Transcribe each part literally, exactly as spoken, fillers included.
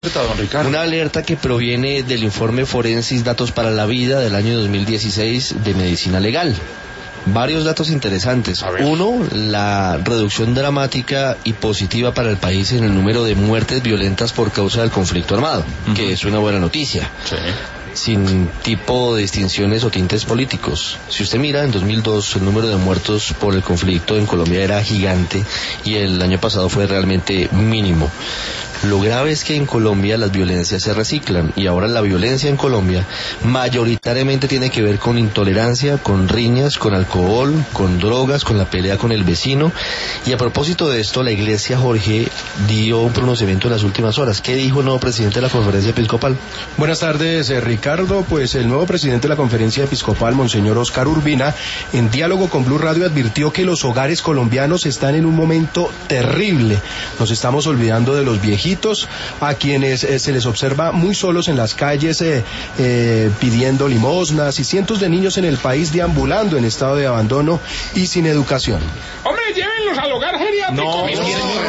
alerta, don Ricardo. Una alerta que proviene del informe Forensis Datos para la Vida del año dos mil dieciséis de Medicina Legal. Varios datos interesantes. Uno, la reducción dramática y positiva para el país en el número de muertes violentas por causa del conflicto armado, uh-huh. que es una buena noticia. Sí. Sin tipo de distinciones o tintes políticos. Si usted mira, en dos mil dos el número de muertos por el conflicto en Colombia era gigante y el año pasado fue realmente mínimo. Lo grave es que en Colombia las violencias se reciclan y ahora la violencia en Colombia mayoritariamente tiene que ver con intolerancia, con riñas, con alcohol, con drogas, con la pelea con el vecino. Y a propósito de esto, la Iglesia, Jorge, dio un pronunciamiento en las últimas horas. ¿Qué dijo el nuevo presidente de la Conferencia Episcopal? Buenas tardes, eh, Ricardo. Pues el nuevo presidente de la Conferencia Episcopal, Monseñor Oscar Urbina, en diálogo con Blue Radio advirtió que los hogares colombianos están en un momento terrible. Nos estamos olvidando de los viejitos, a quienes eh, se les observa muy solos en las calles eh, eh, pidiendo limosnas, y cientos de niños en el país deambulando en estado de abandono y sin educación. Hombre, llévenlos al hogar geriátrico. No, no,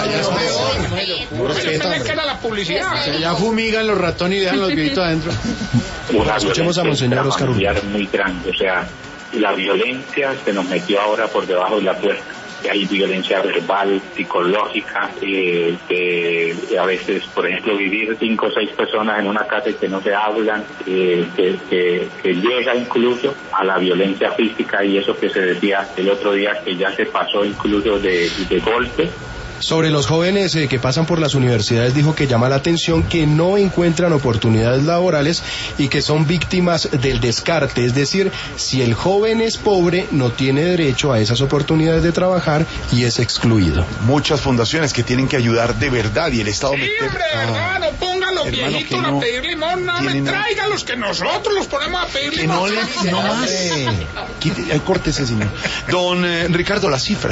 no, no, no, que era la publicidad. Se ya fumigan los ratones y dejan los viejitos adentro. Una Escuchemos a Monseñor Oscar Urbina. Muy grande, o sea, la violencia se nos metió ahora por debajo de la puerta. Hay violencia verbal, psicológica, eh, que a veces, por ejemplo, vivir cinco o seis personas en una casa y que no se hablan, eh, que, que, que llega incluso a la violencia física, y eso que se decía el otro día, que ya se pasó incluso de, de golpe. Sobre los jóvenes eh, que pasan por las universidades, dijo que llama la atención que no encuentran oportunidades laborales y que son víctimas del descarte. Es decir, si el joven es pobre, no tiene derecho a esas oportunidades de trabajar y es excluido. Muchas fundaciones que tienen que ayudar de verdad y el Estado... Sí, meter... hombre, de verdad, no pongan los hermano, viejitos no a pedir limón, no me traigan los que nosotros los ponemos a pedir que limón. no, le, no más. Quite, corte ese señor. Don eh, Ricardo, la cifra.